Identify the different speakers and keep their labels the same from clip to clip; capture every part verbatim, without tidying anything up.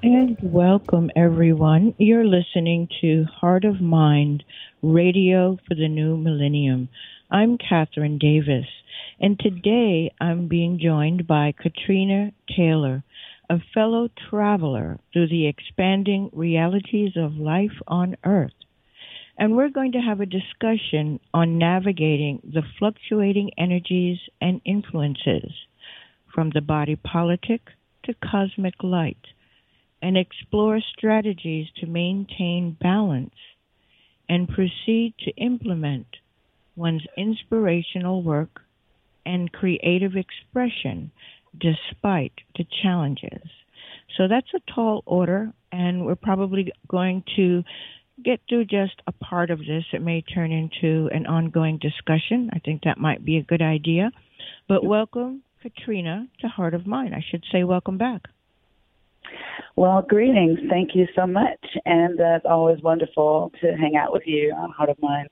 Speaker 1: And welcome, everyone. You're listening to Heart of Mind, Radio for the New Millennium. I'm Catherine Davis, and today I'm being joined by Katrina Taylor, a fellow traveler through the expanding realities of life on Earth. And we're going to have a discussion on navigating the fluctuating energies and influences from the body politic to cosmic light, and explore strategies to maintain balance and proceed to implement one's inspirational work and creative expression despite the challenges. So that's a tall order, and we're probably going to get through just a part of this. It may turn into an ongoing discussion. I think that might be a good idea. But welcome, Katrina, to Heart of Mind. I should say welcome back.
Speaker 2: Well, greetings. Thank you so much. And uh, it's always wonderful to hang out with you on Heart of Mind.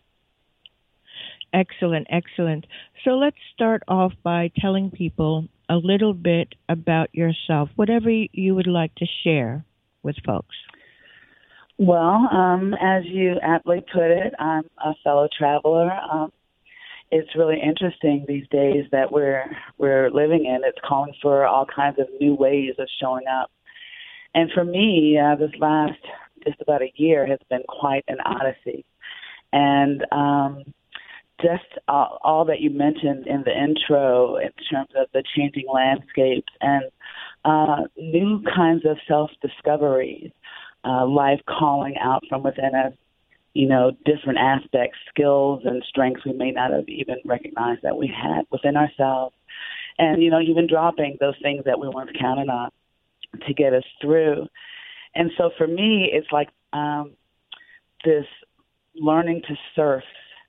Speaker 1: Excellent, excellent. So let's start off by telling people a little bit about yourself, whatever you would like to share with folks.
Speaker 2: Well, um, as you aptly put it, I'm a fellow traveler. Um, it's really interesting these days that we're we're living in. It's calling for all kinds of new ways of showing up. And for me, uh, this last just about a year has been quite an odyssey. And um, just all, all that you mentioned in the intro in terms of the changing landscapes and uh, new kinds of self-discoveries, uh, life calling out from within us, you know, different aspects, skills and strengths we may not have even recognized that we had within ourselves. And, you know, even dropping those things that we weren't counting on to get us through. And so for me, it's like um, this learning to surf.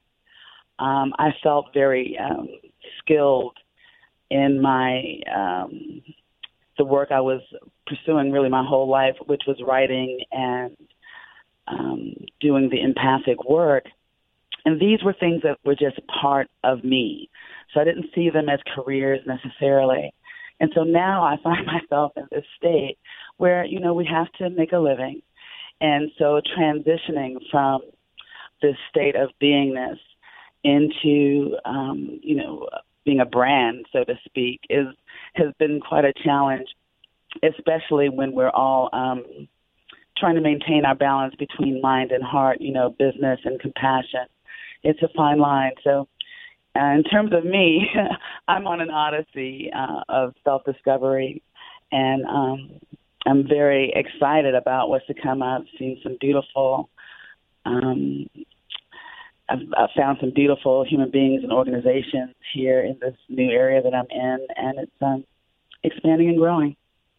Speaker 2: Um, I felt very um, skilled in my um, the work I was pursuing really my whole life, which was writing and um, doing the empathic work. And these were things that were just part of me. So I didn't see them as careers necessarily. And so now I find myself in this state where, you know, we have to make a living. And so transitioning from this state of beingness into, um, you know, being a brand, so to speak, is has been quite a challenge, especially when we're all um, trying to maintain our balance between mind and heart, you know, business and compassion. It's a fine line. So Uh, in terms of me, I'm on an odyssey uh, of self-discovery, and um, I'm very excited about what's to come. I've seen some beautiful, um, I've, I've found some beautiful human beings and organizations here in this new area that I'm in, and it's um, expanding and growing.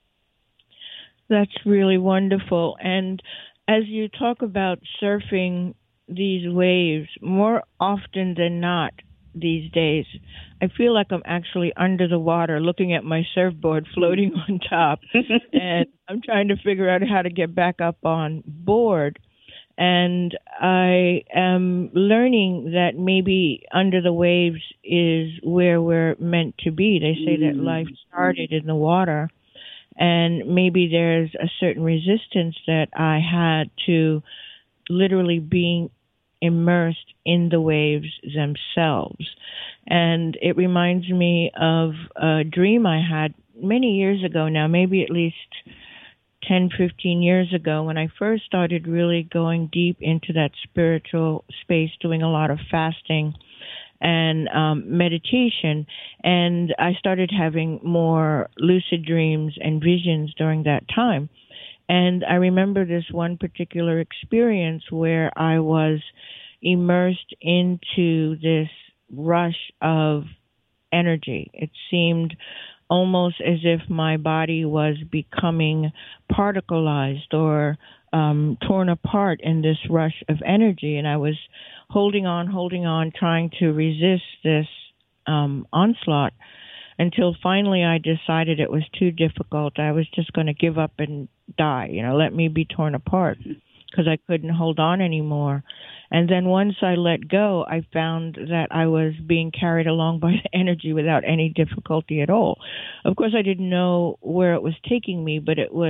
Speaker 1: That's really wonderful. And as you talk about surfing these waves, more often than not, these days, I feel like I'm actually under the water looking at my surfboard floating on top, and I'm trying to figure out how to get back up on board. And I am learning that maybe under the waves is where we're meant to be. They say that life started in the water, and maybe there's a certain resistance that I had to literally being immersed in the waves themselves. And it reminds me of a dream I had many years ago now, maybe at least ten, fifteen years ago, when I first started really going deep into that spiritual space, doing a lot of fasting and um, meditation. And I started having more lucid dreams and visions during that time. And I remember this one particular experience where I was immersed into this rush of energy. It seemed almost as if my body was becoming particleized or um, torn apart in this rush of energy. And I was holding on, holding on, trying to resist this um, onslaught, until finally I decided it was too difficult. I was just going to give up and die, you know, let me be torn apart, because I couldn't hold on anymore. And then once I let go, I found that I was being carried along by the energy without any difficulty at all. Of course, I didn't know where it was taking me, but it was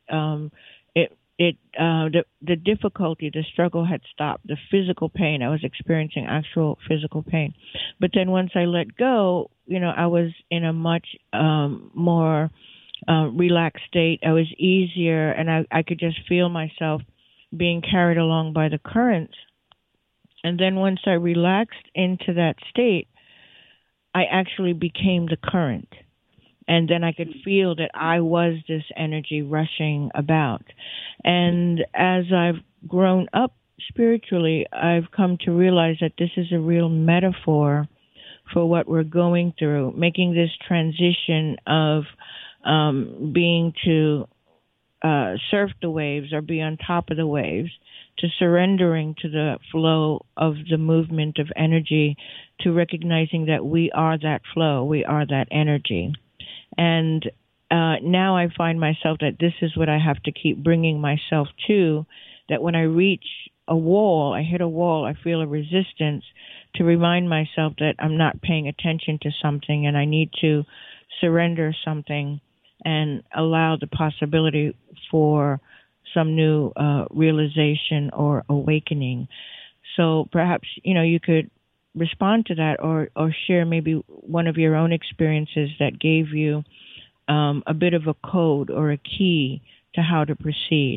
Speaker 1: um, it it uh, the the difficulty, the struggle had stopped. The physical pain, I was experiencing actual physical pain, but then once I let go, you know, I was in a much um, more uh, relaxed state. I was easier, and I, I could just feel myself being carried along by the currents. And then once I relaxed into that state, I actually became the current. And then I could feel that I was this energy rushing about. And as I've grown up spiritually, I've come to realize that this is a real metaphor for what we're going through, making this transition of um, being to uh, surf the waves or be on top of the waves, to surrendering to the flow of the movement of energy, to recognizing that we are that flow, we are that energy. And uh, now I find myself that this is what I have to keep bringing myself to, that when I reach a wall, I hit a wall, I feel a resistance, to remind myself that I'm not paying attention to something and I need to surrender something and allow the possibility for some new uh, realization or awakening. So perhaps, you know, you could respond to that, or, or share maybe one of your own experiences that gave you um, a bit of a code or a key to how to proceed.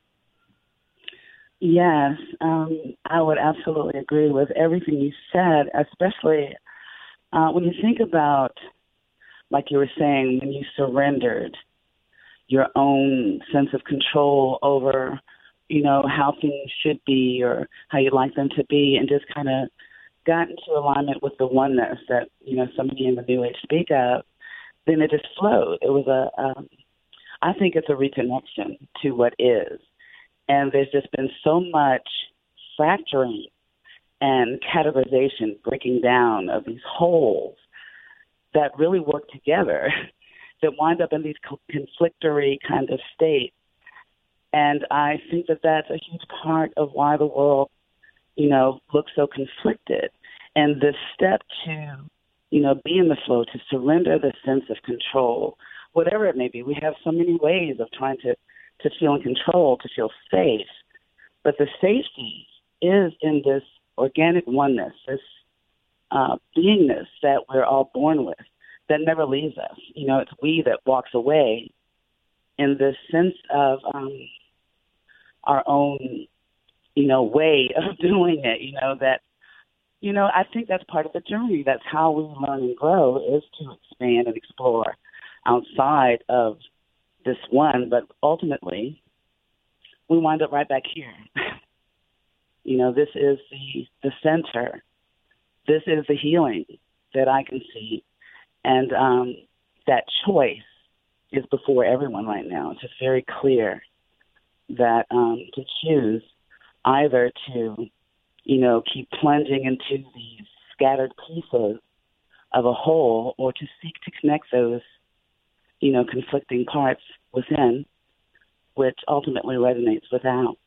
Speaker 2: Yes, um, I would absolutely agree with everything you said, especially uh, when you think about, like you were saying, when you surrendered your own sense of control over, you know, how things should be or how you'd like them to be, and just kind of got into alignment with the oneness that, you know, so many in the New Age speak of, then it just flowed. It was a, um, I think it's a reconnection to what is. And there's just been so much fracturing and categorization, breaking down of these wholes that really work together that wind up in these conflictory kind of states. And I think that that's a huge part of why the world, you know, looks so conflicted. And the step to, you know, be in the flow, to surrender the sense of control, whatever it may be. We have so many ways of trying to, to feel in control, to feel safe. But the safety is in this organic oneness, this uh, beingness that we're all born with, that never leaves us. You know, it's we that walks away in this sense of um, our own, you know, way of doing it, you know, that, you know, I think that's part of the journey. That's how we learn and grow, is to expand and explore outside of this one. But ultimately, we wind up right back here. You know, this is the, the center. This is the healing that I can see. And um, that choice is before everyone right now. It's just very clear that um, to choose either to, you know, keep plunging into these scattered pieces of a whole, or to seek to connect those, you know, conflicting parts within, which ultimately resonates without.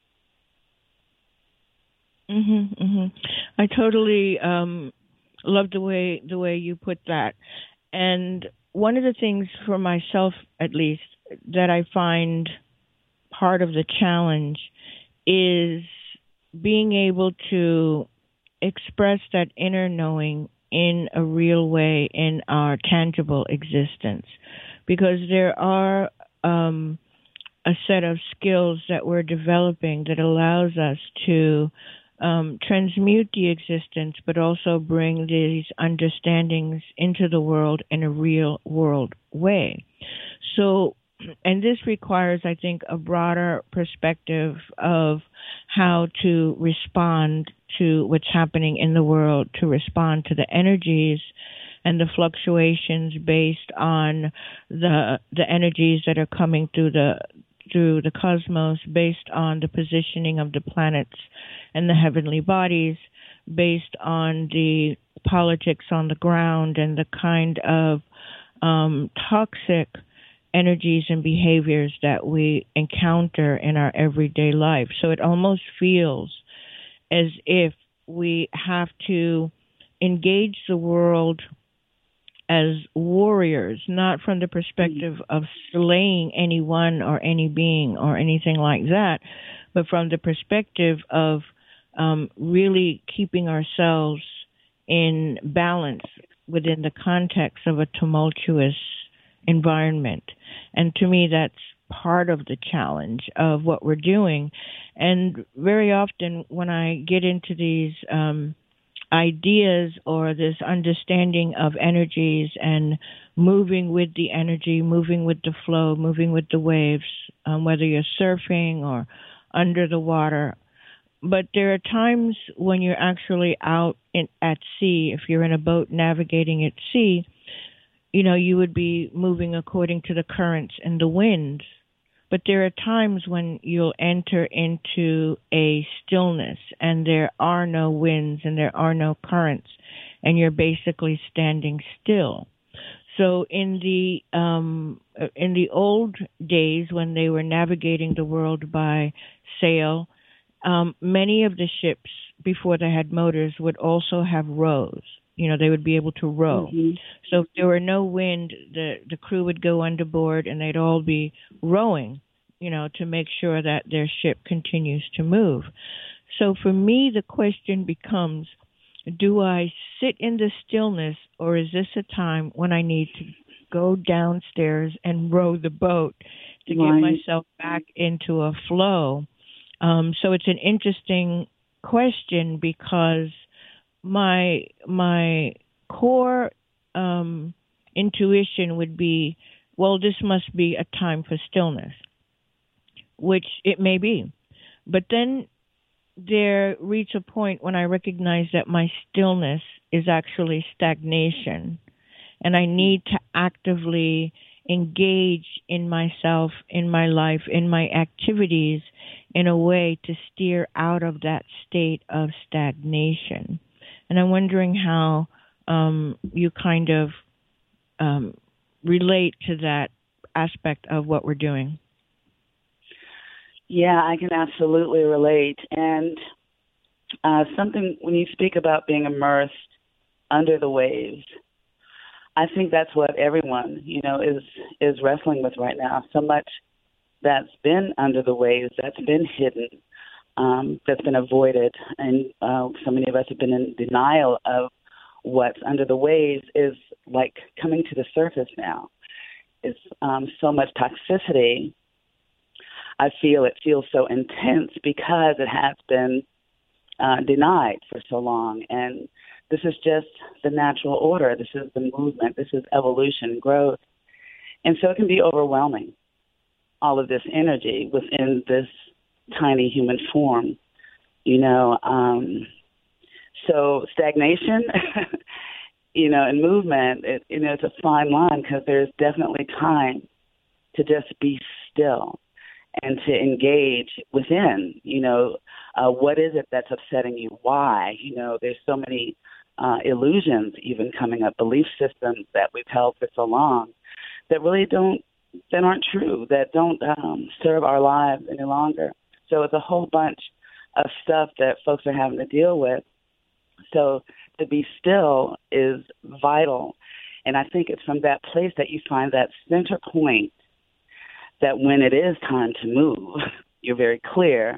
Speaker 1: Mhm, mhm. I totally um, love the way the way you put that. And one of the things for myself, at least, that I find part of the challenge is being able to express that inner knowing in a real way in our tangible existence. Because there are um, a set of skills that we're developing that allows us to Um, transmute the existence, but also bring these understandings into the world in a real world way. So, and this requires, I think, a broader perspective of how to respond to what's happening in the world, to respond to the energies and the fluctuations based on the the energies that are coming through the through the cosmos, based on the positioning of the planets and the heavenly bodies, based on the politics on the ground and the kind of um, toxic energies and behaviors that we encounter in our everyday life. So it almost feels as if we have to engage the world as warriors, not from the perspective of slaying anyone or any being or anything like that, but from the perspective of um, really keeping ourselves in balance within the context of a tumultuous environment. And to me, that's part of the challenge of what we're doing. And very often when I get into these um, ideas or this understanding of energies and moving with the energy, moving with the flow, moving with the waves, um, whether you're surfing or under the water. But there are times when you're actually out in, at sea, if you're in a boat navigating at sea, you know, you would be moving according to the currents and the winds. But there are times when you'll enter into a stillness and there are no winds and there are no currents and you're basically standing still. So in the um, in the old days when they were navigating the world by sail, um, many of the ships before they had motors would also have rows. You know, they would be able to row. Mm-hmm. So if there were no wind, the, the crew would go underboard and they'd all be rowing, you know, to make sure that their ship continues to move. So for me, the question becomes, do I sit in the stillness, or is this a time when I need to go downstairs and row the boat to right. get myself back into a flow? Um, so it's an interesting question because my my core um, intuition would be, well, this must be a time for stillness, which it may be. But then there reach a point when I recognize that my stillness is actually stagnation, and I need to actively engage in myself, in my life, in my activities in a way to steer out of that state of stagnation. And I'm wondering how um, you kind of um, relate to that aspect of what we're doing.
Speaker 2: Yeah, I can absolutely relate. And uh, something, when you speak about being immersed under the waves, I think that's what everyone, you know, is is wrestling with right now. So much that's been under the waves, that's been hidden, um, that's been avoided. And uh, so many of us have been in denial of what's under the waves is like coming to the surface now. It's um, so much toxicity. I feel it feels so intense because it has been uh, denied for so long. And this is just the natural order. This is the movement. This is evolution, growth. And so it can be overwhelming, all of this energy within this tiny human form, you know. Um, so stagnation, you know, and movement, it, you know, it's a fine line because there's definitely time to just be still and to engage within, you know, uh, what is it that's upsetting you? Why? You know, there's so many uh, illusions even coming up, belief systems that we've held for so long that really don't, that aren't true, that don't um, serve our lives any longer. So it's a whole bunch of stuff that folks are having to deal with. So to be still is vital. And I think it's from that place that you find that center point that when it is time to move, you're very clear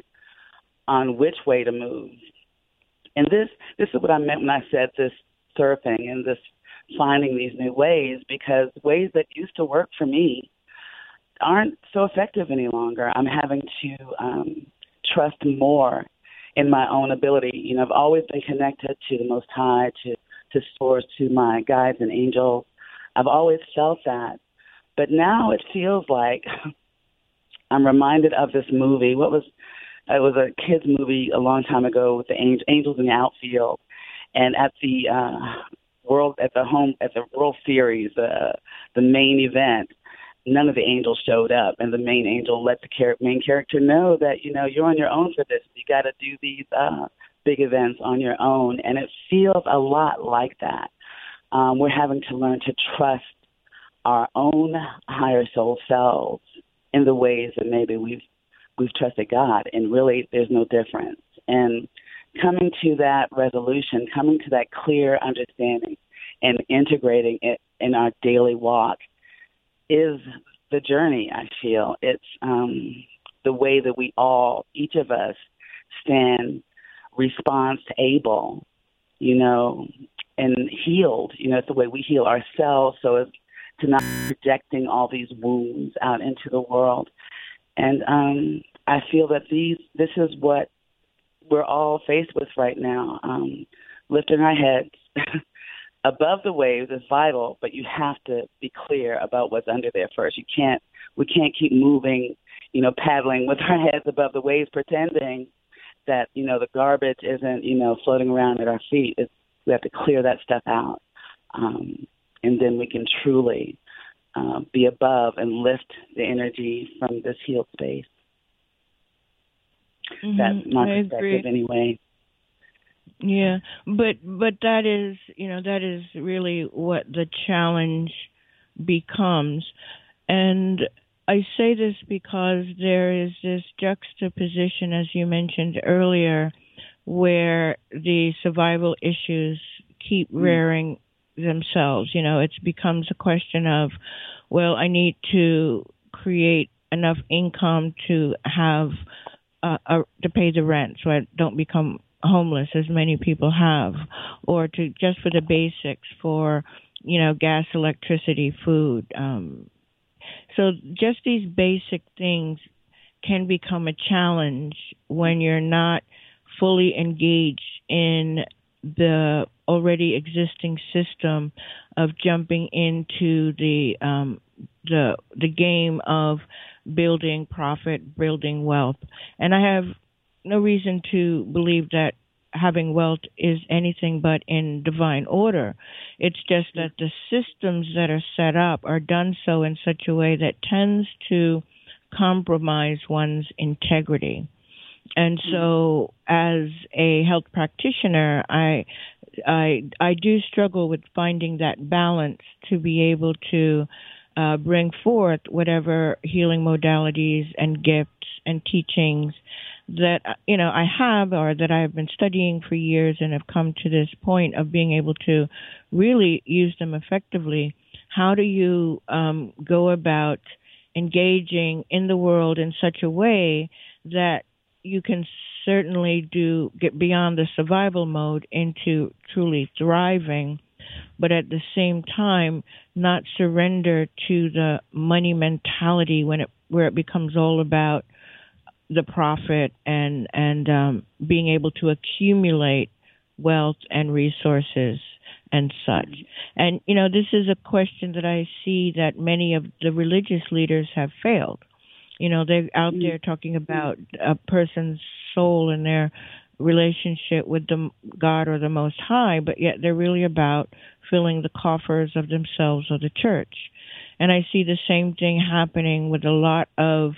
Speaker 2: on which way to move. And this this is what I meant when I said this surfing and this finding these new ways, because ways that used to work for me aren't so effective any longer. I'm having to um, trust more in my own ability. You know, I've always been connected to the Most High, to, to Source, to my guides and angels. I've always felt that. But now it feels like I'm reminded of this movie. What was it was a kids movie a long time ago with the angel, angels in the outfield, and at the uh, world at the home at the World Series, uh, the main event, none of the angels showed up, and the main angel let the char- main character know that, you know, you're on your own for this. You got to do these uh, big events on your own, and it feels a lot like that. Um, we're having to learn to trust our own higher soul selves in the ways that maybe we've we've trusted God, and really there's no difference. And coming to that resolution, coming to that clear understanding and integrating it in our daily walk is the journey, I feel. It's um, the way that we all, each of us, stand response able, you know, and healed. You know, it's the way we heal ourselves so as to not projecting all these wounds out into the world. And um, I feel that these this is what we're all faced with right now, um, lifting our heads above the waves is vital, but you have to be clear about what's under there first. You can't, we can't keep moving, you know, paddling with our heads above the waves, pretending that, you know, the garbage isn't, you know, floating around at our feet. It's, we have to clear that stuff out. Um, and then we can truly uh, be above and lift the energy from this healed space.
Speaker 1: Mm-hmm.
Speaker 2: That's my
Speaker 1: I
Speaker 2: perspective
Speaker 1: agree.
Speaker 2: anyway.
Speaker 1: Yeah, but but that is, you know, that is really what the challenge becomes. And I say this because there is this juxtaposition, as you mentioned earlier, where the survival issues keep rearing themselves. You know, it becomes a question of, well, I need to create enough income to have uh, uh, to pay the rent, so I don't become homeless, as many people have, or to just for the basics, for, you know, gas, electricity, food. Um, so just these basic things can become a challenge when you're not fully engaged in the already existing system of jumping into the um, the the game of building profit, building wealth. And I have no reason to believe that having wealth is anything but in divine order. It's just that the systems that are set up are done so in such a way that tends to compromise one's integrity. And so as a health practitioner, I I I do struggle with finding that balance to be able to uh, bring forth whatever healing modalities and gifts and teachings that, you know, I have, or that I have been studying for years and have come to this point of being able to really use them effectively. How do you um, go about engaging in the world in such a way that you can certainly do get beyond the survival mode into truly thriving, but at the same time not surrender to the money mentality when it where it becomes all about the profit and and um, being able to accumulate wealth and resources and such. And, you know, this is a question that I see that many of the religious leaders have failed. You know, they're out there talking about a person's soul and their relationship with the God or the Most High, but yet they're really about filling the coffers of themselves or the church. And I see the same thing happening with a lot of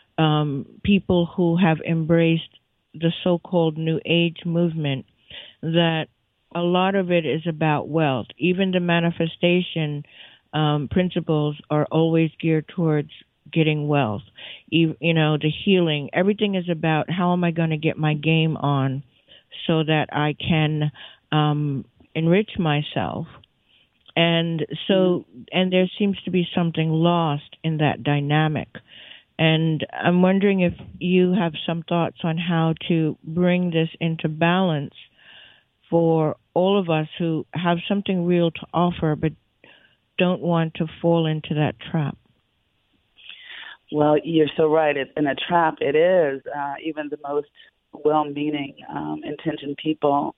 Speaker 1: um, people who have embraced the so-called New Age movement, that a lot of it is about wealth. Even the manifestation um, principles are always geared towards getting wealth. You, you know, the healing, everything is about how am I going to get my game on so that I can um, enrich myself. And so, and there seems to be something lost in that dynamic. And I'm wondering if you have some thoughts on how to bring this into balance for all of us who have something real to offer but don't want to fall into that trap.
Speaker 2: Well, you're so right. It's in a trap. It is. Uh, even the most well-meaning, um, intentioned people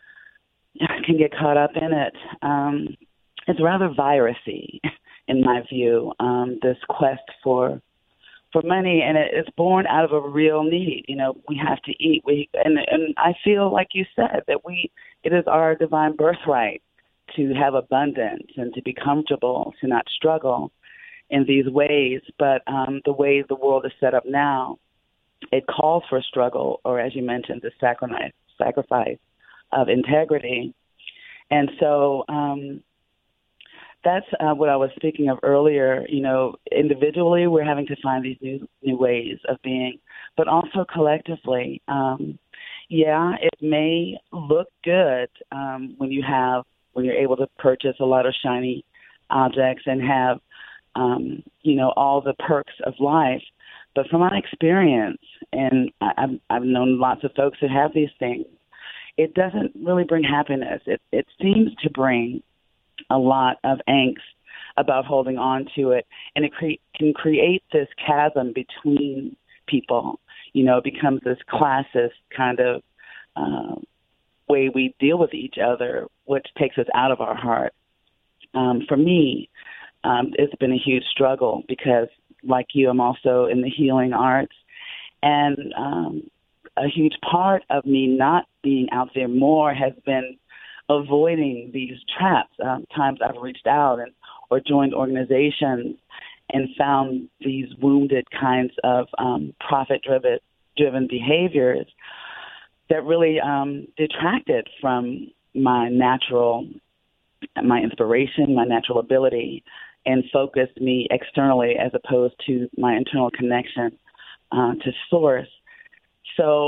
Speaker 2: can get caught up in it. Um, it's rather virusy, in my view, um, this quest for for money, and it, it's born out of a real need. You know, we have to eat. We and and I feel like you said that we it is our divine birthright to have abundance and to be comfortable, to not struggle in these ways. But um, the way the world is set up now, it calls for struggle, or as you mentioned, the sacrifice sacrifice of integrity. And so um, that's uh, what I was speaking of earlier. You know, individually, we're having to find these new new ways of being, but also collectively. Um, yeah, it may look good um, when you have when you're able to purchase a lot of shiny objects and have, um, you know, all the perks of life. But from my experience, and I, I've, I've known lots of folks that have these things, it doesn't really bring happiness. It, it seems to bring a lot of angst about holding on to it, and it cre- can create this chasm between people. You know, it becomes this classist kind of uh, way we deal with each other, which takes us out of our heart. Um, for me, um, it's been a huge struggle because, like you, I'm also in the healing arts, and um, a huge part of me not being out there more has been avoiding these traps. Um, times I've reached out and or joined organizations and found these wounded kinds of um, profit-driven driven behaviors that really um, detracted from my natural, my inspiration, my natural ability, and focused me externally as opposed to my internal connection uh, to source. So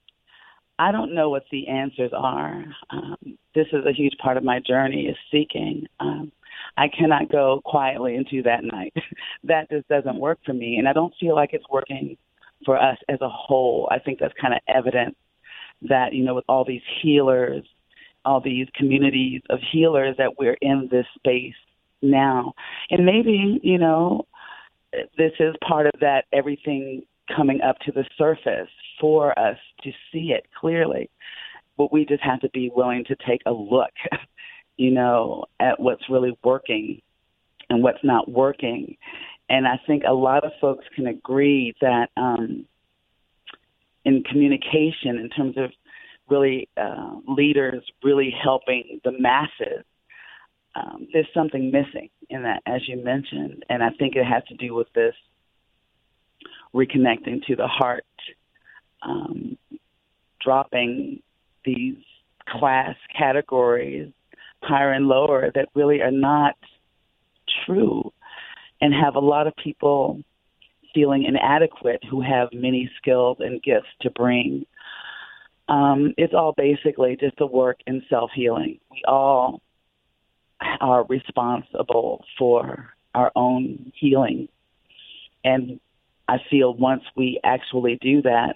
Speaker 2: I don't know what the answers are. Um, this is a huge part of my journey, is seeking. Um, I cannot go quietly into that night. That just doesn't work for me, and I don't feel like it's working for us as a whole. I think that's kind of evident that, you know, with all these healers, all these communities of healers, that we're in this space now. And maybe, you know, this is part of that, everything coming up to the surface for us to see it clearly. But we just have to be willing to take a look, you know, at what's really working and what's not working. And I think a lot of folks can agree that um, in communication, in terms of really uh, leaders really helping the masses, um, there's something missing in that, as you mentioned. And I think it has to do with this reconnecting to the heart, um, dropping these class categories, higher and lower, that really are not true, and have a lot of people feeling inadequate who have many skills and gifts to bring. Um, it's all basically just a work in self-healing. We all are responsible for our own healing. And I feel once we actually do that,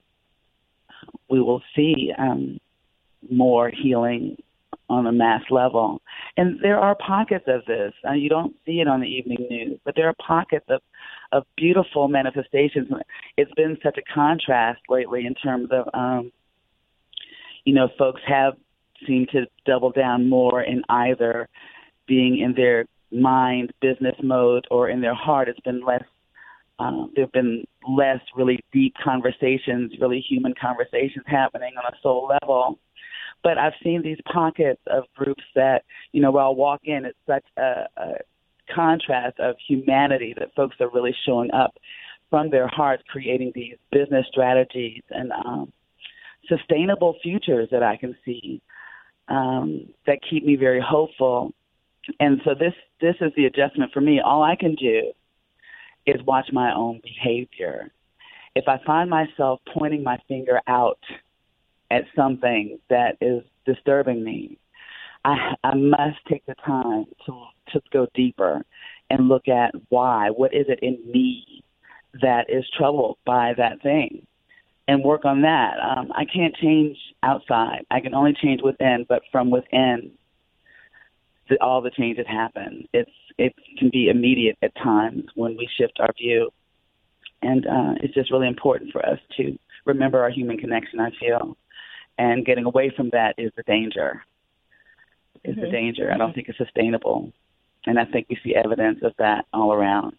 Speaker 2: we will see um, more healing on a mass level. And there are pockets of this. Uh, you don't see it on the evening news, but there are pockets of, of beautiful manifestations. It's been such a contrast lately in terms of, um, you know, folks have seemed to double down more in either being in their mind, business mode, or in their heart. It's been less, uh, there have been less really deep conversations, really human conversations happening on a soul level. But I've seen these pockets of groups that, you know, where I'll walk in, it's such a, a contrast of humanity that folks are really showing up from their hearts, creating these business strategies and um, sustainable futures that I can see um, that keep me very hopeful. And so this, this is the adjustment for me. All I can do is watch my own behavior. If I find myself pointing my finger out at something that is disturbing me, I, I must take the time to to go deeper and look at why. What is it in me that is troubled by that thing, and work on that. Um, I can't change outside. I can only change within, but from within, the, all the changes happen. It's it can be immediate at times when we shift our view, and uh, it's just really important for us to remember our human connection, I feel. And getting away from that is the danger. Is mm-hmm. the danger. I don't think it's sustainable. And I think we see evidence of that all around.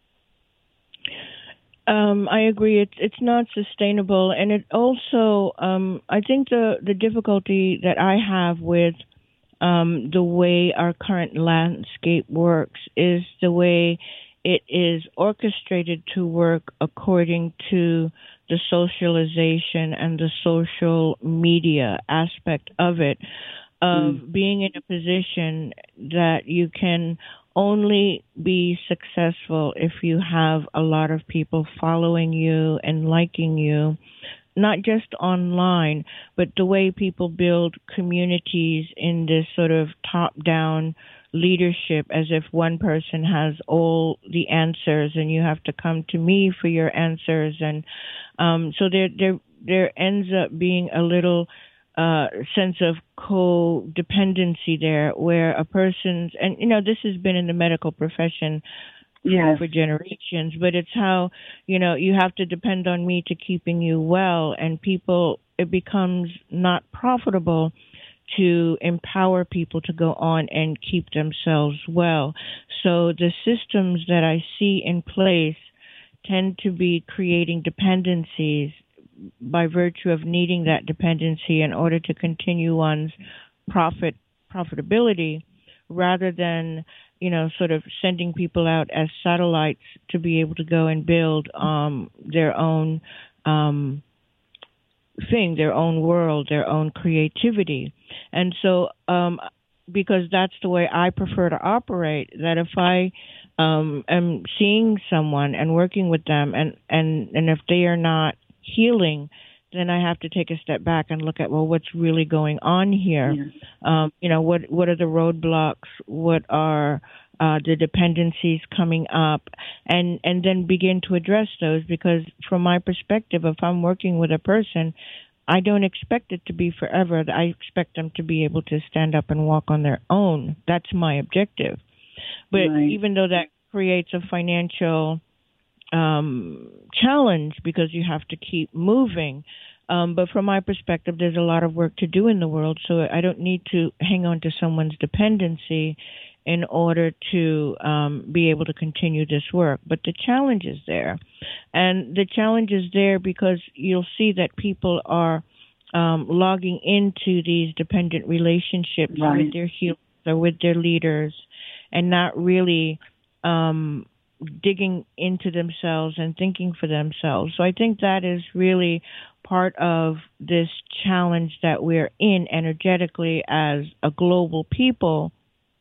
Speaker 1: Um, I agree. It's it's not sustainable. And it also, um, I think the, the difficulty that I have with um, the way our current landscape works is the way it is orchestrated to work according to the socialization and the social media aspect of it, of mm. being in a position that you can only be successful if you have a lot of people following you and liking you, not just online, but the way people build communities in this sort of top-down leadership, as if one person has all the answers and you have to come to me for your answers. And um, so there, there, there ends up being a little uh, sense of codependency there, where a person's, and you know, this has been in the medical profession
Speaker 2: Yes.
Speaker 1: for generations, but it's how, you know, you have to depend on me to keeping you well, and people, it becomes not profitable to empower people to go on and keep themselves well. So the systems that I see in place tend to be creating dependencies by virtue of needing that dependency in order to continue one's profit profitability, rather than, you know, sort of sending people out as satellites to be able to go and build um, their own um, thing, their own world, their own creativity. And so, um, because that's the way I prefer to operate, that if I um, am seeing someone and working with them, and, and, and if they are not healing, then I have to take a step back and look at, well, what's really going on here?
Speaker 2: Yes.
Speaker 1: Um, you know, what what are the roadblocks? What are uh, the dependencies coming up? And and then begin to address those, because from my perspective, if I'm working with a person, I don't expect it to be forever. I expect them to be able to stand up and walk on their own. That's my objective. But
Speaker 2: Right.
Speaker 1: even though that creates a financial um, challenge, because you have to keep moving. Um, but from my perspective, there's a lot of work to do in the world, so I don't need to hang on to someone's dependency in order to um, be able to continue this work. But the challenge is there. And the challenge is there because you'll see that people are um, logging into these dependent relationships
Speaker 2: Right.
Speaker 1: with their healers or with their leaders, and not really um, digging into themselves and thinking for themselves. So I think that is really part of this challenge that we're in energetically as a global people,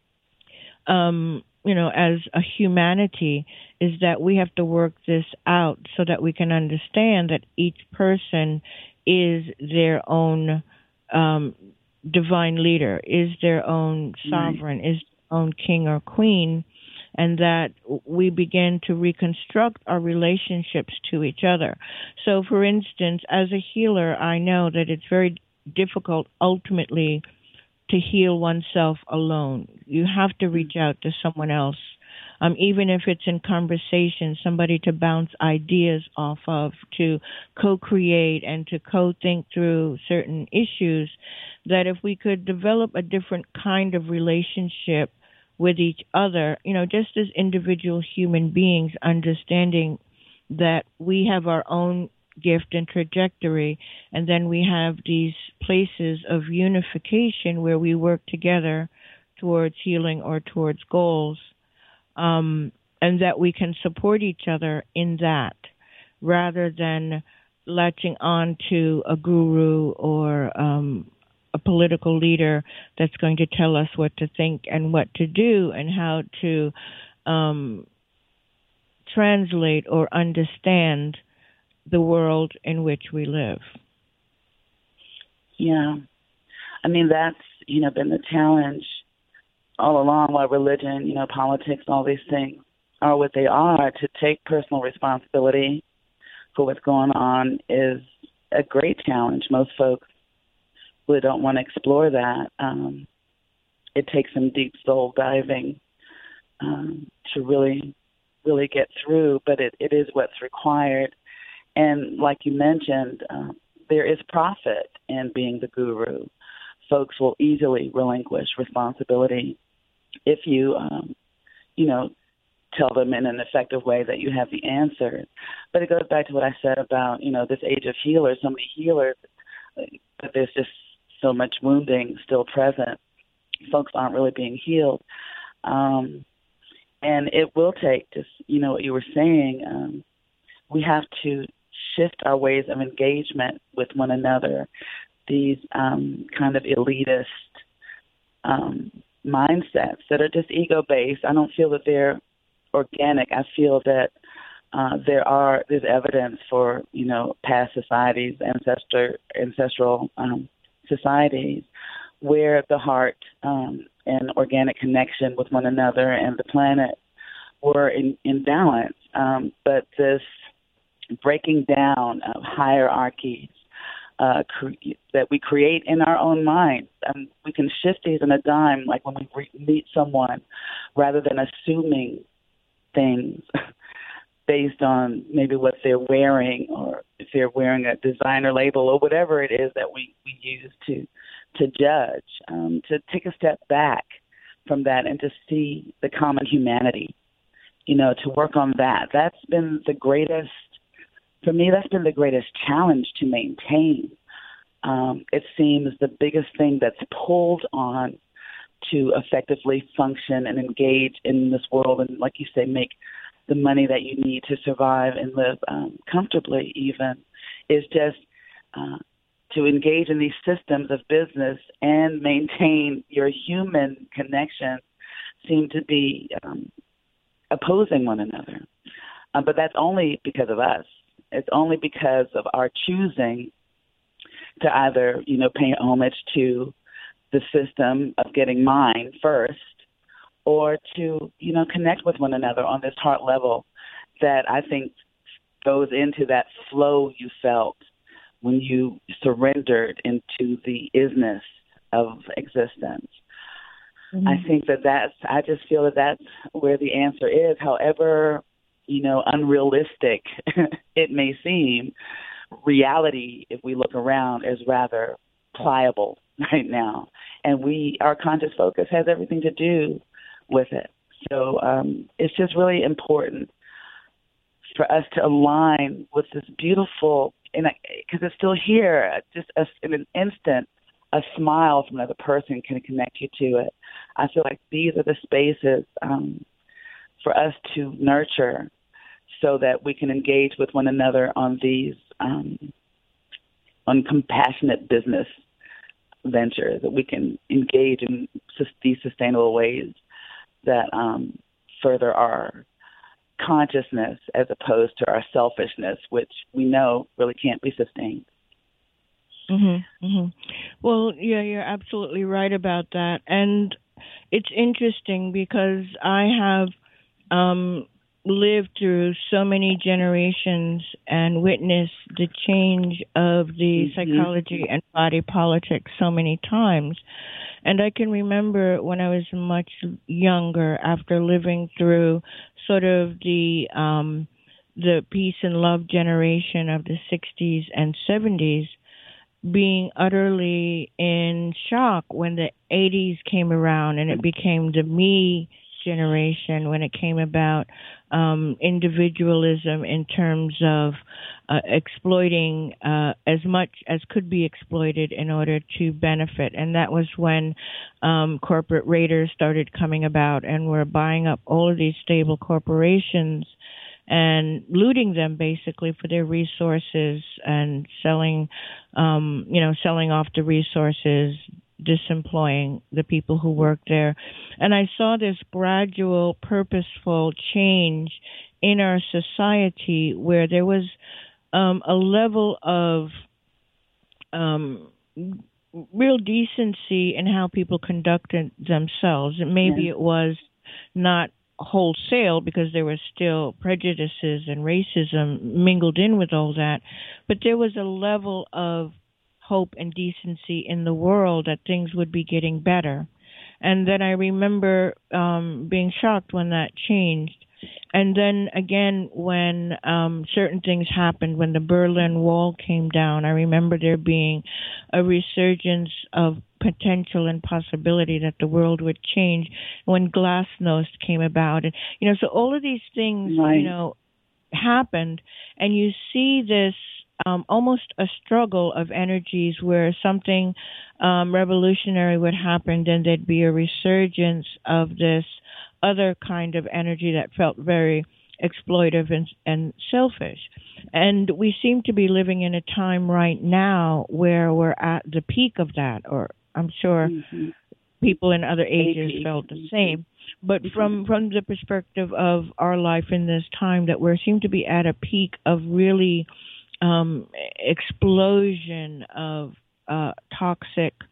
Speaker 1: um, you know, as a humanity, is that we have to work this out so that we can understand that each person is their own um, divine leader, is their own sovereign, right. is their own king or queen, and that we begin to reconstruct our relationships to each other. So, for instance, as a healer, I know that it's very difficult ultimately to heal oneself alone. You have to reach out to someone else, um, even if it's in conversation, somebody to bounce ideas off of, to co-create and to co-think through certain issues, that if we could develop a different kind of relationship with each other, you know, just as individual human beings, understanding that we have our own gift and trajectory, and then we have these places of unification where we work together towards healing or towards goals, um, and that we can support each other in that, rather than latching on to a guru or um, a political leader that's going to tell us what to think and what to do and how to um, translate or understand the world in which we live.
Speaker 2: Yeah. I mean, that's, you know, been the challenge all along, while religion, you know, politics, all these things are what they are. To take personal responsibility for what's going on is a great challenge. Most folks really don't want to explore that. Um, it takes some deep soul diving um, to really, really get through, but it, it is what's required. And like you mentioned, uh, there is profit in being the guru. Folks will easily relinquish responsibility if you, um, you know, tell them in an effective way that you have the answers. But it goes back to what I said about, you know, this age of healers, so many healers, but there's just so much wounding still present. Folks aren't really being healed. Um, and it will take, just, you know, what you were saying, um, we have to shift our ways of engagement with one another. These um, kind of elitist um, mindsets that are just ego-based, I don't feel that they're organic. I feel that uh, there are there's evidence for, you know, past societies, ancestor ancestral um, societies, where the heart um, and organic connection with one another and the planet were in, in balance. Um, but this breaking down of hierarchies uh, cre- that we create in our own minds, um, we can shift these in a dime, like when we re- meet someone, rather than assuming things based on maybe what they're wearing, or if they're wearing a designer label, or whatever it is that we, we use to to judge, um, to take a step back from that and to see the common humanity, you know, to work on that. That's been the greatest, for me, that's been the greatest challenge to maintain. Um, it seems the biggest thing that's pulled on to effectively function and engage in this world and, like you say, make the money that you need to survive and live um, comfortably even, is just uh, to engage in these systems of business and maintain your human connection seem to be um, opposing one another. Uh, but that's only because of us. It's only because of our choosing to either, you know, pay homage to the system of getting mine first, or to, you know, connect with one another on this heart level that I think goes into that flow you felt when you surrendered into the isness of existence. Mm-hmm. I think that that's, I just feel that that's where the answer is. However, you know, unrealistic it may seem, reality, if we look around, is rather pliable right now. And we, our conscious focus has everything to do with it. So um, it's just really important for us to align with this beautiful, because it's still here, just a, in an instant, a smile from another person can connect you to it. I feel like these are the spaces um, for us to nurture so that we can engage with one another on these, um, on compassionate business ventures, that we can engage in these sustainable ways that um, further our consciousness as opposed to our selfishness, which we know really can't be sustained.
Speaker 1: Mm-hmm, mm-hmm. Well, yeah, you're absolutely right about that. And it's interesting because I have um, lived through so many generations and witnessed the change of the mm-hmm. psychology and body politics so many times. And I can remember when I was much younger, after living through sort of the um, the peace and love generation of the sixties and seventies, being utterly in shock when the eighties came around and it became the me generation, when it came about um, individualism in terms of uh, exploiting uh, as much as could be exploited in order to benefit. And that was when um, corporate raiders started coming about and were buying up all of these stable corporations and looting them basically for their resources and selling, um, you know, selling off the resources, disemploying the people who work there. And I saw this gradual, purposeful change in our society where there was um, a level of um, real decency in how people conducted themselves. And maybe yeah. it was not wholesale because there were still prejudices and racism mingled in with all that, but there was a level of hope and decency in the world that things would be getting better. And then I remember um, being shocked when that changed. And then again, when um, certain things happened, when the Berlin Wall came down, I remember there being a resurgence of potential and possibility that the world would change when Glasnost came about. And, you know, so all of these things, right. you know, happened, and you see this um, almost a struggle of energies where something um, revolutionary would happen, then there'd be a resurgence of this other kind of energy that felt very exploitive and, and selfish. And we seem to be living in a time right now where we're at the peak of that, or I'm sure mm-hmm. people in other ages A P. Felt the same. But from, from the perspective of our life in this time, that we seem to be at a peak of really um, explosion of uh, toxic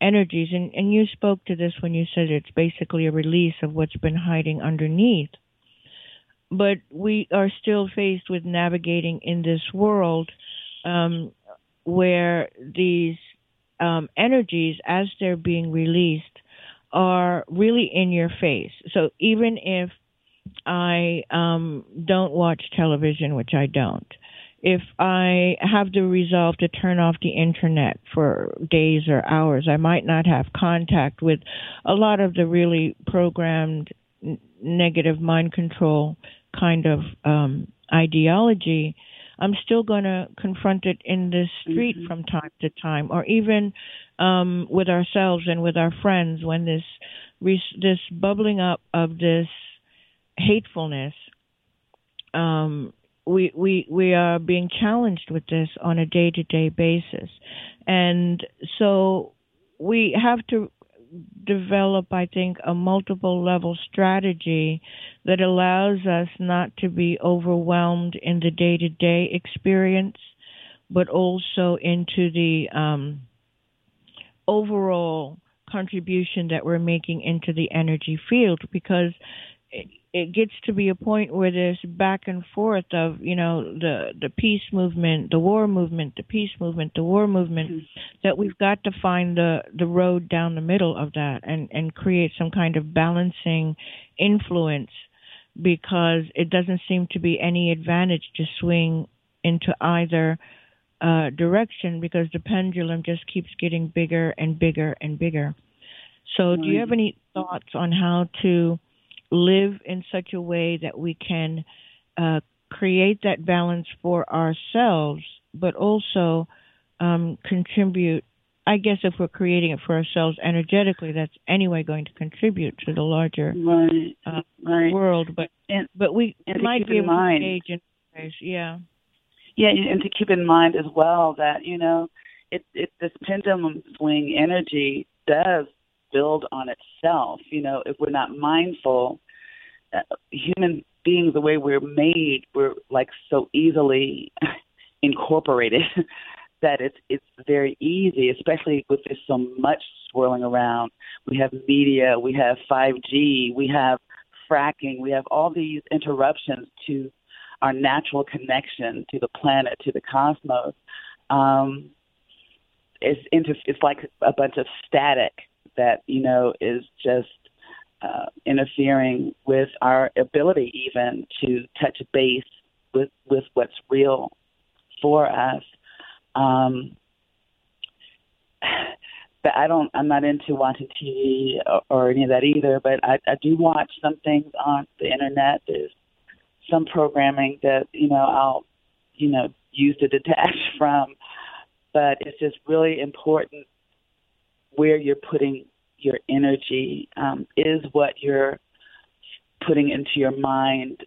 Speaker 1: energies. And, and you spoke to this when you said it's basically a release of what's been hiding underneath. But we are still faced with navigating in this world um, where these um, energies, as they're being released, are really in your face. So even if I um, don't watch television, which I don't, if I have the resolve to turn off the internet for days or hours, I might not have contact with a lot of the really programmed n- negative mind control kind of um, ideology. I'm still going to confront it in the street mm-hmm. from time to time, or even um, with ourselves and with our friends when this this bubbling up of this hatefulness, um, we we we are being challenged with this on a day-to-day basis. And so we have to develop, I think, a multiple level strategy that allows us not to be overwhelmed in the day-to-day experience, but also into the um, overall contribution that we're making into the energy field, because it, it gets to be a point where there's back and forth of, you know, the, the peace movement, the war movement, the peace movement, the war movement, mm-hmm. that we've got to find the, the road down the middle of that and, and create some kind of balancing influence, because it doesn't seem to be any advantage to swing into either uh, direction, because the pendulum just keeps getting bigger and bigger and bigger. So mm-hmm. do you have any thoughts on how to live in such a way that we can uh, create that balance for ourselves, but also um, contribute? I guess if we're creating it for ourselves energetically, that's anyway going to contribute to the larger
Speaker 2: right,
Speaker 1: uh,
Speaker 2: right.
Speaker 1: world. But
Speaker 2: and,
Speaker 1: but we
Speaker 2: and
Speaker 1: might be able
Speaker 2: mind.
Speaker 1: to engage in ways. Yeah.
Speaker 2: Yeah, and to keep in mind as well that, you know, it, it this pendulum swing energy does build on itself. You know, if we're not mindful, uh, human beings, the way we're made, we're like so easily incorporated that it's it's very easy, especially with there's so much swirling around. We have media, we have five G, we have fracking, we have all these interruptions to our natural connection to the planet, to the cosmos. Um, it's inter- it's like a bunch of static that, you know, is just uh, interfering with our ability even to touch base with, with what's real for us. Um, but I don't, I'm not into watching T V or, or any of that either, but I, I do watch some things on the internet. There's some programming that, you know, I'll, you know, use to detach from, but it's just really important where you're putting your energy, um, is what you're putting into your mind.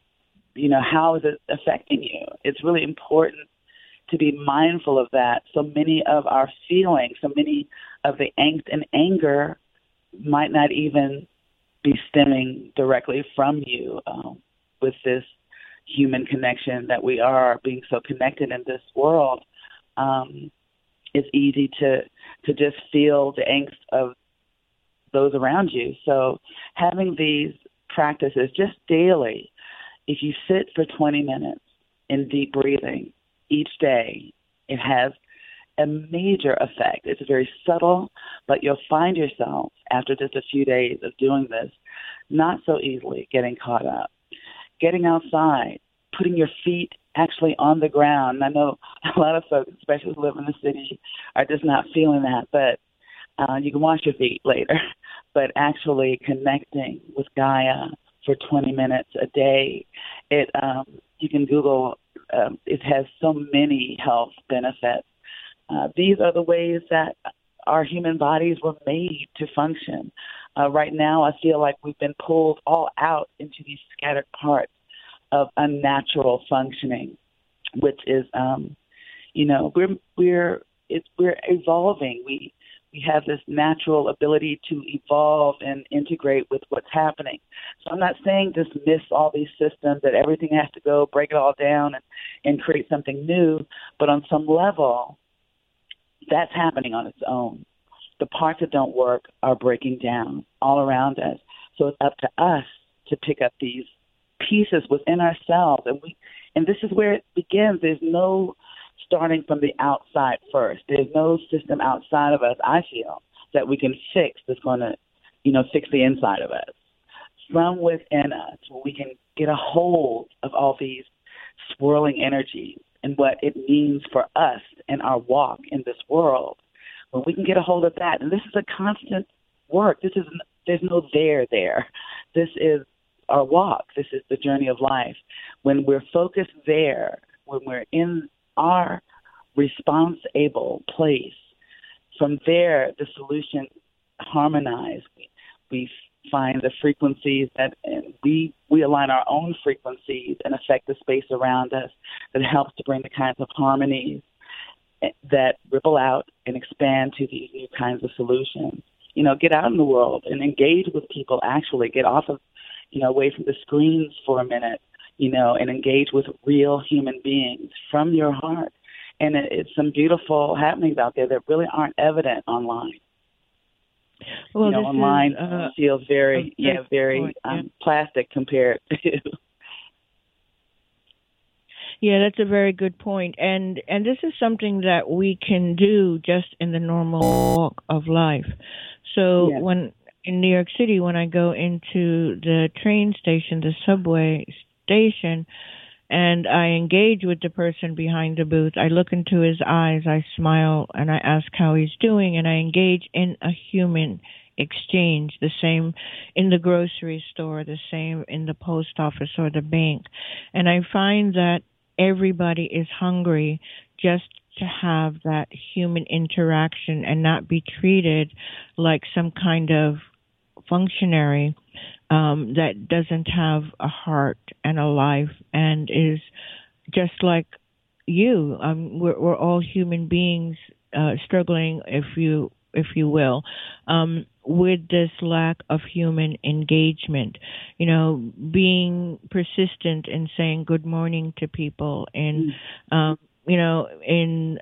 Speaker 2: You know, how is it affecting you? It's really important to be mindful of that. So many of our feelings, so many of the angst and anger might not even be stemming directly from you, um, with this human connection that we are, being so connected in this world. Um, it's easy to to just feel the angst of those around you. So having these practices just daily, if you sit for twenty minutes in deep breathing each day, it has a major effect. It's very subtle, but you'll find yourself after just a few days of doing this not so easily getting caught up. Getting outside, putting your feet actually on the ground. And I know a lot of folks, especially who live in the city, are just not feeling that, but uh, you can wash your feet later. But actually connecting with Gaia for twenty minutes a day, it um, you can Google, um, it has so many health benefits. Uh, these are the ways that our human bodies were made to function. Uh, right now, I feel like we've been pulled all out into these scattered parts of unnatural functioning, which is, um, you know, we're we're it's, we're evolving. We we have this natural ability to evolve and integrate with what's happening. So I'm not saying dismiss all these systems, that everything has to go, break it all down, and, and create something new. But on some level, that's happening on its own. the parts that don't work are breaking down all around us. So it's up to us to pick up these pieces within ourselves. And we, and this is where it begins. There's no starting from the outside first. There's no system outside of us, I feel, that we can fix that's going to, you know, fix the inside of us. From within us, where we can get a hold of all these swirling energies and what it means for us and our walk in this world. When we can get a hold of that, and this is a constant work. This is there's no there there. This is our walk. This is the journey of life. When we're focused there, when we're in our response-able place, from there the solution harmonize. We, we find the frequencies that and we we align our own frequencies and affect the space around us that helps to bring the kinds of harmonies that ripple out and expand to these new kinds of solutions. You know, get out in the world and engage with people. Actually, get off of, you know, away from the screens for a minute, you know, and engage with real human beings from your heart. And it, it's some beautiful happenings out there that really aren't evident online.
Speaker 1: Well,
Speaker 2: you know,
Speaker 1: this
Speaker 2: online
Speaker 1: is, uh,
Speaker 2: feels very,
Speaker 1: yeah,
Speaker 2: very
Speaker 1: point, yeah.
Speaker 2: um, plastic compared to.
Speaker 1: Yeah, that's a very good point. And and this is something that we can do just in the normal walk of life. So
Speaker 2: Yeah.
Speaker 1: when in New York City, when I go into the train station, the subway station, and I engage with the person behind the booth, I look into his eyes, I smile, and I ask how he's doing, and I engage in a human exchange, the same in the grocery store, the same in the post office or the bank. And I find that everybody is hungry just to have that human interaction and not be treated like some kind of functionary um, that doesn't have a heart and a life and is just like you. Um, we're, we're all human beings uh, struggling, if you if you will, um, with this lack of human engagement. You know, being persistent in saying good morning to people and, mm. um, you know, in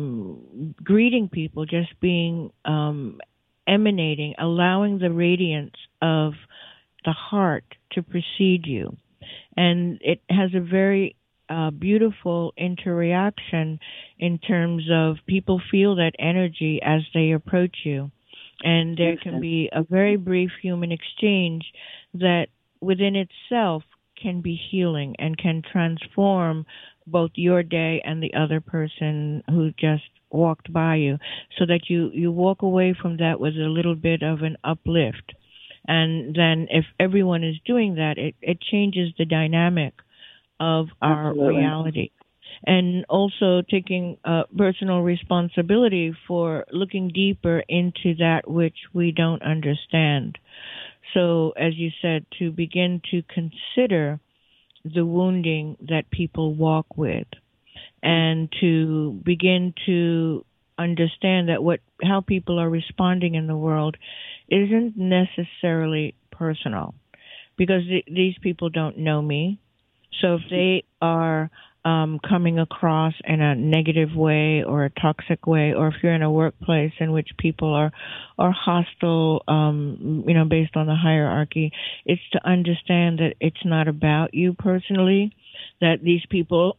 Speaker 1: um, greeting people, just being um, emanating, allowing the radiance of the heart to precede you. And it has a very uh, beautiful interaction in terms of people feel that energy as they approach you. And there can be a very brief human exchange that within itself can be healing and can transform both your day and the other person who just walked by you, so that you, you walk away from that with a little bit of an uplift. And then if everyone is doing that, it, it changes the dynamic of our
Speaker 2: Absolutely.
Speaker 1: reality. And also taking uh, personal responsibility for looking deeper into that which we don't understand. So, as you said, to begin to consider the wounding that people walk with, and to begin to understand that what how people are responding in the world isn't necessarily personal, because th- these people don't know me. So if they are um, coming across in a negative way or a toxic way, or if you're in a workplace in which people are are hostile, um, you know, based on the hierarchy, it's to understand that it's not about you personally, that these people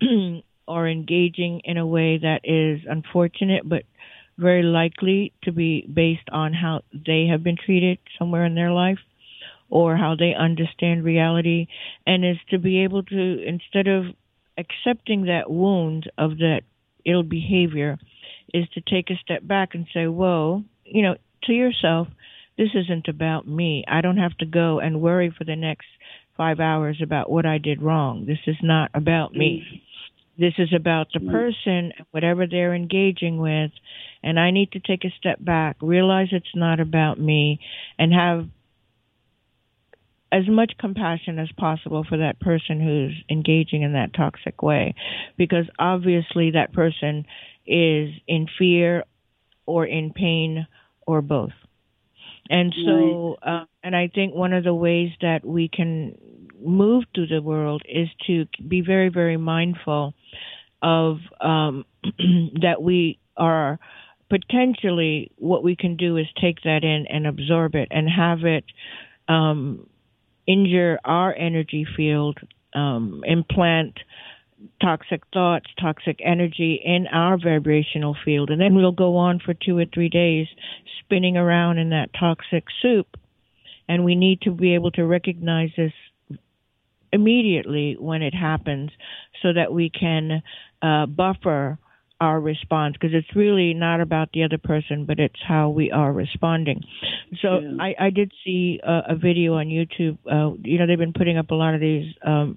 Speaker 1: are engaging in a way that is unfortunate, but very likely to be based on how they have been treated somewhere in their life, or how they understand reality, and is to be able to, instead of accepting that wound of that ill behavior, is to take a step back and say, whoa, you know, to yourself, this isn't about me. I don't have to go and worry for the next five hours about what I did wrong. This is not about me. This is about the person, whatever they're engaging with, and I need to take a step back, realize it's not about me, and have as much compassion as possible for that person who's engaging in that toxic way, because obviously that person is in fear or in pain or both. And so, uh, and I think one of the ways that we can move through the world is to be very, very mindful of um, that we are potentially what we can do is take that in and absorb it and have it um, injure our energy field, um, implant toxic thoughts, toxic energy in our vibrational field. And then we'll go on for two or three days spinning around in that toxic soup. And we need to be able to recognize this immediately when it happens so that we can uh, buffer our response, because it's really not about the other person, but it's how we are responding. So yeah. I, I did see a, a video on YouTube. Uh, you know, they've been putting up a lot of these um,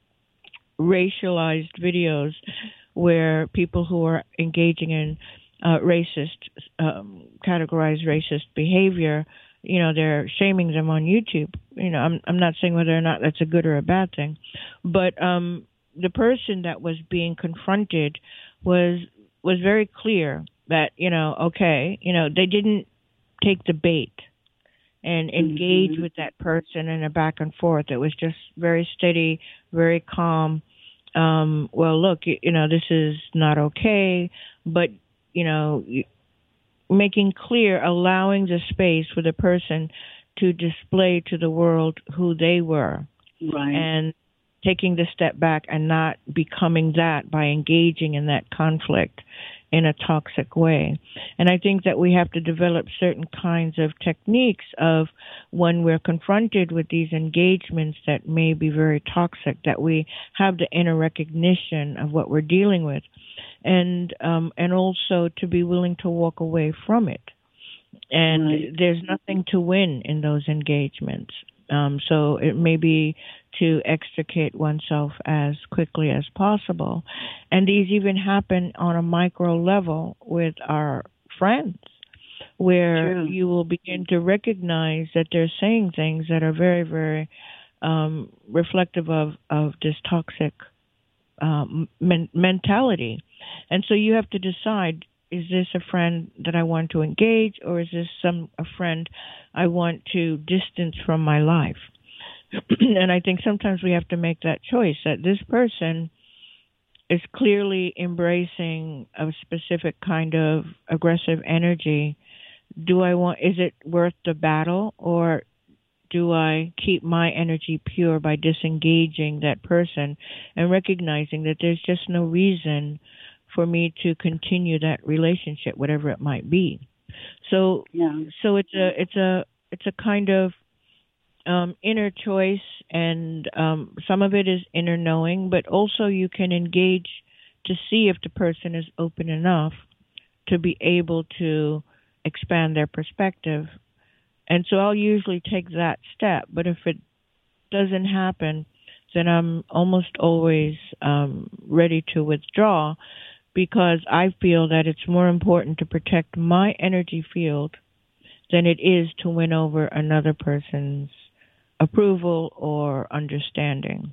Speaker 1: racialized videos where people who are engaging in uh, racist, um, categorized racist behavior, you know, they're shaming them on YouTube. You know, I'm I'm not saying whether or not that's a good or a bad thing, but um, the person that was being confronted was was very clear that, you know, okay, you know, they didn't take the bait and engage mm-hmm. with that person in a back and forth. It was just very steady, very calm. Um, well, look, you, you know, this is not okay, but, you know, making clear, allowing the space for the person to display to the world who they were.
Speaker 2: Right.
Speaker 1: And taking the step back and not becoming that by engaging in that conflict in a toxic way. And I think that we have to develop certain kinds of techniques of when we're confronted with these engagements that may be very toxic, that we have the inner recognition of what we're dealing with, and um, and also to be willing to walk away from it. And right. there's nothing to win in those engagements. Um, so it may be to extricate oneself as quickly as possible. And these even happen on a micro level with our friends, where True. You will begin to recognize that they're saying things that are very, very um, reflective of, of this toxic um, men- mentality. And so you have to decide, is this a friend that I want to engage, or is this some a friend I want to distance from my life? And I think sometimes we have to make that choice, that this person is clearly embracing a specific kind of aggressive energy. Do I want, is it worth the battle, or do I keep my energy pure by disengaging that person and recognizing that there's just no reason for me to continue that relationship, whatever it might be? So, yeah. so it's a, it's a, it's a kind of um, inner choice, and um, some of it is inner knowing, but also you can engage to see if the person is open enough to be able to expand their perspective. And so I'll usually take that step, but if it doesn't happen, then I'm almost always um, ready to withdraw, because I feel that it's more important to protect my energy field than it is to win over another person's approval or understanding.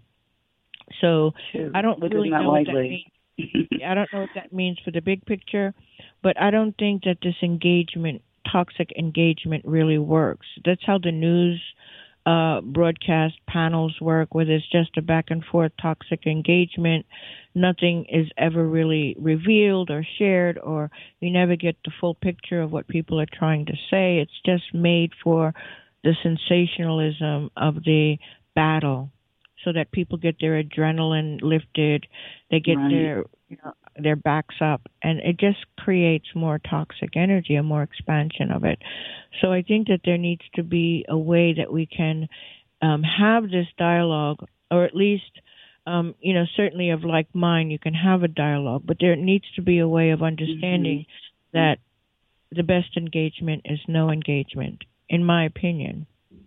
Speaker 1: So
Speaker 2: True.
Speaker 1: I don't
Speaker 2: Which
Speaker 1: really know
Speaker 2: likely.
Speaker 1: what that means. I don't know what that means for the big picture, but I don't think that this engagement, toxic engagement, really works. That's how the news uh, broadcast panels work, where there's just a back and forth toxic engagement. Nothing is ever really revealed or shared, or you never get the full picture of what people are trying to say. It's just made for the sensationalism of the battle, so that people get their adrenaline lifted, they get right. their you know, their backs up, and it just creates more toxic energy and more expansion of it. So I think that there needs to be a way that we can um, have this dialogue, or at least, um, you know, certainly of like mind, you can have a dialogue, but there needs to be a way of understanding mm-hmm. that the best engagement is no engagement, in my opinion.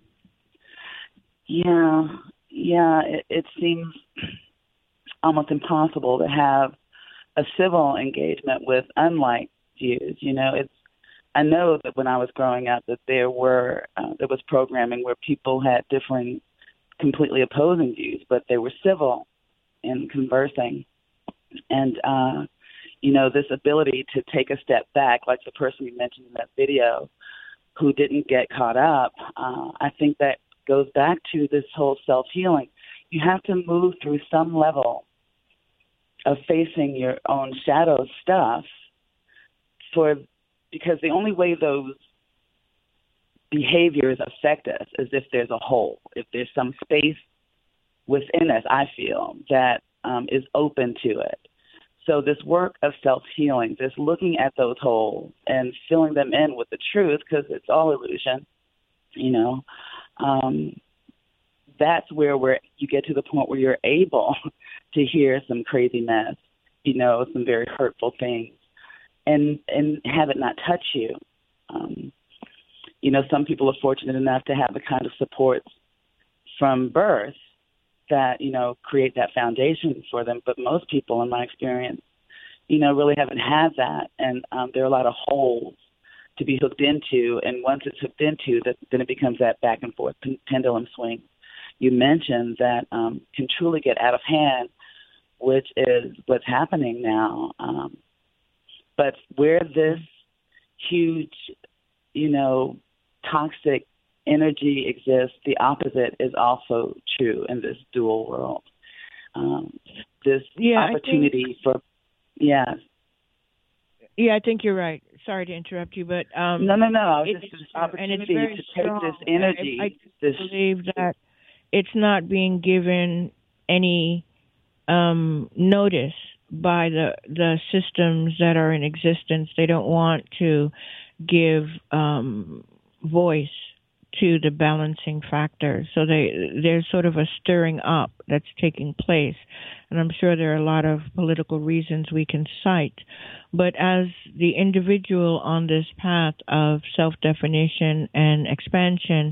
Speaker 2: Yeah, yeah, it, it seems almost impossible to have a civil engagement with unlike views. You know, it's. I know that when I was growing up, that there were uh, there was programming where people had different, completely opposing views, but they were civil in conversing, and uh, you know, this ability to take a step back, like the person you mentioned in that video, who didn't get caught up. Uh, I think that goes back to this whole self-healing. You have to move through some level of facing your own shadow stuff for because the only way those behaviors affect us is if there's a hole, if there's some space within us, I feel, that um, is open to it. So this work of self-healing, this looking at those holes and filling them in with the truth, because it's all illusion, you know, um, that's where we're, you get to the point where you're able to hear some crazy mess, you know, some very hurtful things, and and have it not touch you. Um, you know, some people are fortunate enough to have the kind of supports from birth that, you know, create that foundation for them. But most people, in my experience, you know, really haven't had that. And um, there are a lot of holes to be hooked into. And once it's hooked into, that, then it becomes that back and forth pendulum swing you mentioned that um, can truly get out of hand, which is what's happening now. Um, but where this huge, you know, toxic energy exists, the opposite is also true in this dual world. Um, this
Speaker 1: yeah,
Speaker 2: opportunity
Speaker 1: think,
Speaker 2: for, yeah.
Speaker 1: Yeah, I think you're right. Sorry to interrupt you, but um,
Speaker 2: no, no, no. I was
Speaker 1: it,
Speaker 2: just this opportunity to
Speaker 1: strong.
Speaker 2: take this energy.
Speaker 1: I, I
Speaker 2: this,
Speaker 1: believe that it's not being given any um, notice by the the systems that are in existence. They don't want to give um, voice to the balancing factor. So they there's sort of a stirring up that's taking place. And I'm sure there are a lot of political reasons we can cite. But as the individual on this path of self-definition and expansion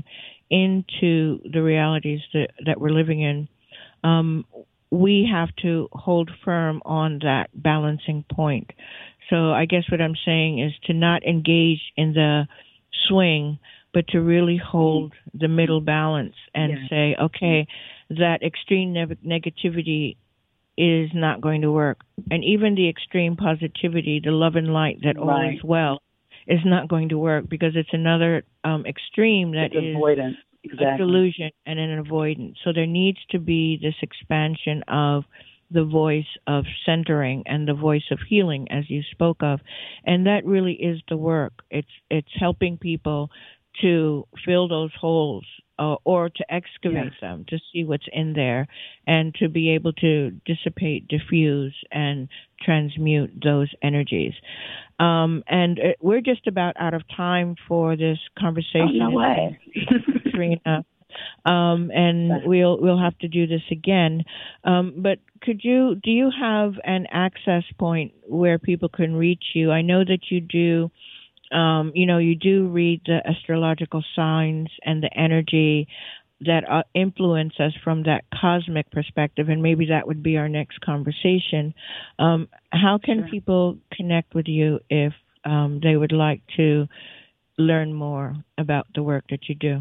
Speaker 1: into the realities that, that we're living in, um, we have to hold firm on that balancing point. So I guess what I'm saying is to not engage in the swing, but to really hold the middle balance and yeah. say, okay, that extreme ne- negativity is not going to work. And even the extreme positivity, the love and light that all
Speaker 2: right.
Speaker 1: is well, is not going to work because it's another um, extreme that
Speaker 2: it's
Speaker 1: is
Speaker 2: avoidance. Exactly.
Speaker 1: a delusion and an avoidance. So there needs to be this expansion of the voice of centering and the voice of healing, as you spoke of. And that really is the work. It's it's helping people to fill those holes uh, or to excavate
Speaker 2: yes.
Speaker 1: them, to see what's in there, and to be able to dissipate, diffuse, and transmute those energies. Um, and uh, we're just about out of time for this conversation.
Speaker 2: Oh, no way.
Speaker 1: Katrina. Um, and we'll we'll have to do this again. Um, but could you do you have an access point where people can reach you? I know that you do. Um, you know, you do read the astrological signs and the energy that uh, influence us from that cosmic perspective, and maybe that would be our next conversation. Um, how can
Speaker 2: sure.
Speaker 1: people connect with you if um, they would like to learn more about the work that you do?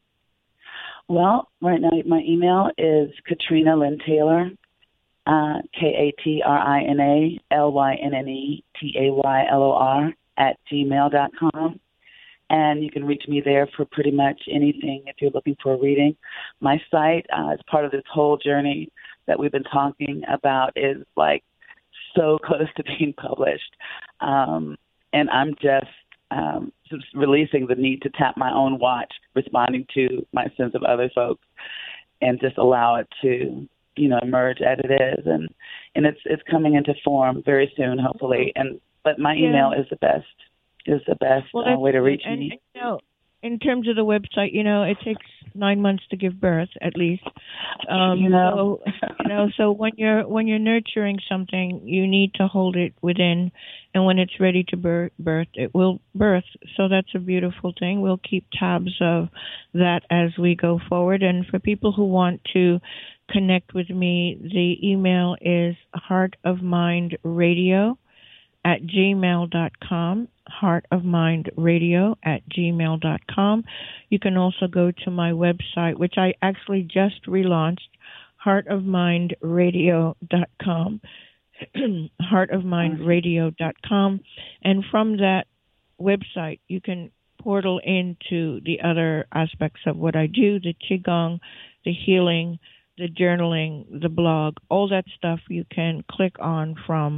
Speaker 2: Well, right now my email is Katrina Lynn Taylor, uh, K A T R I N A L Y N N E T A Y L O R at gmail dot com. And you can reach me there for pretty much anything if you're looking for a reading. My site, uh, as part of this whole journey that we've been talking about, is like so close to being published. Um, and I'm just um, just releasing the need to tap my own watch, responding to my sense of other folks, and just allow it to, you know, emerge as it is. And, and it's it's coming into form very soon, hopefully. And but my email yeah. is the best. is the best
Speaker 1: well,
Speaker 2: uh, way to reach
Speaker 1: and,
Speaker 2: me.
Speaker 1: You know, in terms of the website, you know, it takes nine months to give birth, at least. Um,
Speaker 2: you know,
Speaker 1: so, you know, so when you're when you're nurturing something, you need to hold it within, and when it's ready to birth, birth, it will birth. So that's a beautiful thing. We'll keep tabs of that as we go forward. And for people who want to connect with me, the email is heartofmindradio at gmail dot com, heartofmindradio at gmail dot com. You can also go to my website, which I actually just relaunched, heart of mind radio dot com, heart of mind radio dot com. And from that website, you can portal into the other aspects of what I do, the Qigong, the healing, the journaling, the blog, all that stuff you can click on from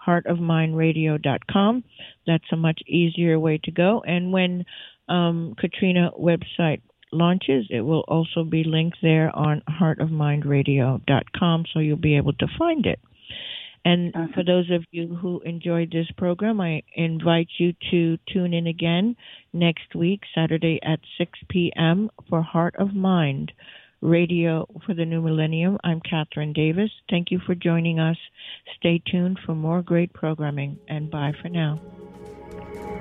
Speaker 1: heart of mind radio dot com. That's a much easier way to go. And when um, Katrina website launches, it will also be linked there on heart of mind radio dot com, so you'll be able to find it. And uh-huh. for those of you who enjoyed this program, I invite you to tune in again next week, Saturday at six p.m. for Heart of Mind Radio for the New Millennium. I'm Catherine Davis. Thank you for joining us. Stay tuned for more great programming, and bye for now.